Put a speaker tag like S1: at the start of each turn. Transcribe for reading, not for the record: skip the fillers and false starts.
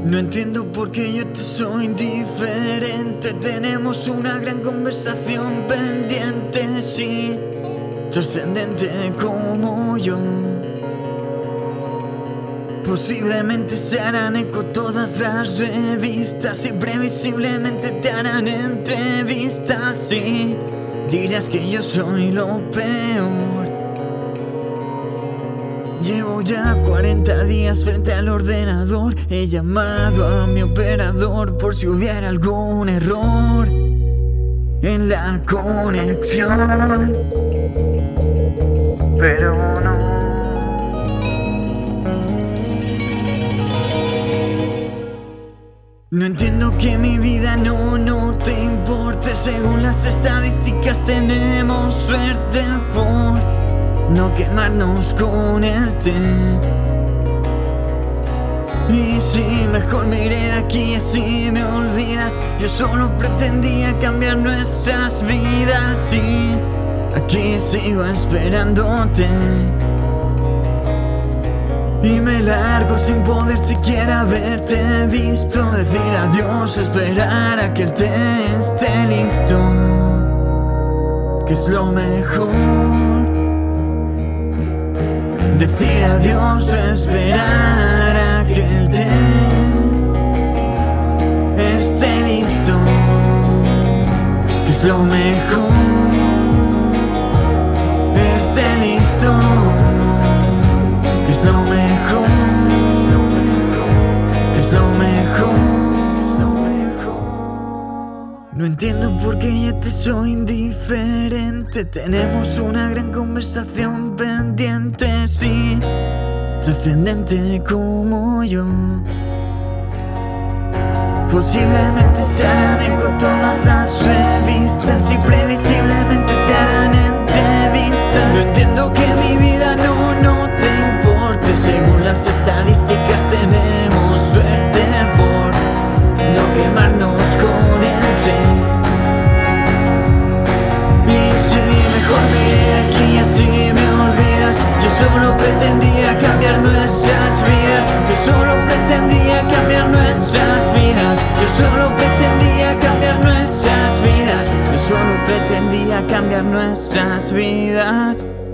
S1: No entiendo por qué yo te soy indiferente. Tenemos una gran conversación pendiente, sí, trascendente como yo. Posiblemente se harán eco todas las revistas y previsiblemente te harán entrevistas, sí. Dirás que yo soy lo peor. Llevo ya 40 días frente al ordenador. He llamado a mi operador por si hubiera algún error en la conexión, pero no. No entiendo que mi vida no te importe. Según las estadísticas tenemos suerte por no quemarnos con el té. Y si mejor me iré de aquí, así me olvidas. Yo solo pretendía cambiar nuestras vidas y aquí sigo esperándote. Y me largo sin poder siquiera verte visto. Decir adiós, esperar a que el té esté listo, que es lo mejor. Decir adiós o esperar a que el té esté listo, que es lo mejor. Esté listo, que es lo mejor, que es lo mejor. No entiendo por qué yo te soy indiferente. Tenemos una gran conversación pendiente, sí, trascendente como yo. Posiblemente se harán eco todas las revistas y previsiblemente te harán entrevistas. No entiendo que mi vida no te importe. Según las estadísticas tenemos suerte por no quemarnos con el tren. Y si mejor me iré de aquí, así me olvidas. Yo solo pretendía cambiar nuestras vidas. Yo solo pretendía cambiar nuestras vidas. Yo solo pretendía cambiar nuestras vidas. Yo solo pretendía cambiar nuestras vidas.